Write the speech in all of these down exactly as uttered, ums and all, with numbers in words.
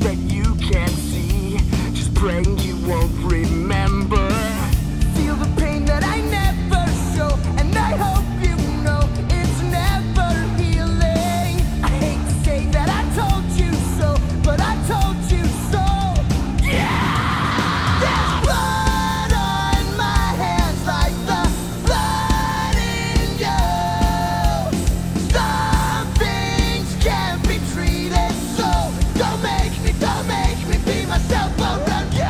that you can't see. Just praying you won't remember. Feel the pain that I never show, and I hope you know it's never healing. I hate to say that I told you so, but I told you so. Yeah! There's blood on my hands like the blood in you. Some things can't be treated, so don't make me, don't make me be myself around you.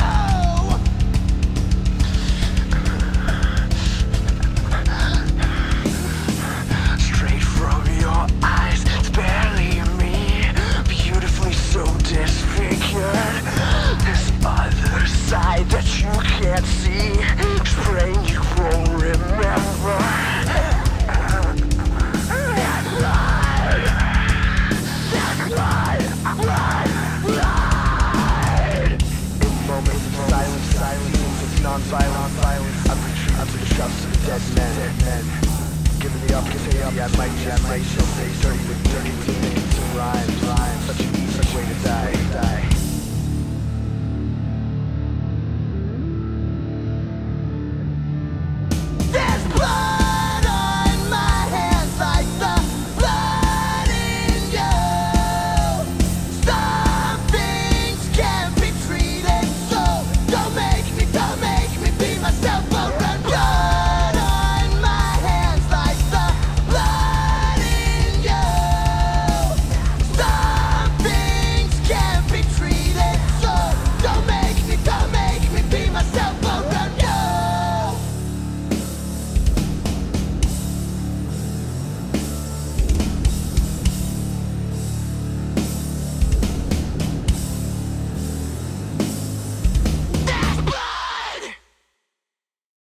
Straight from your eyes, it's barely me, beautifully so disfigured. This other side that you can't see, just praying you won't remember. That's right. That's right. Right. Right. In moments of silence, silence is non-violent. Violence. I've been treated to the shouts of the dead men. Dead men. Giving the up, giving the up. I might just say something dirty with dirty with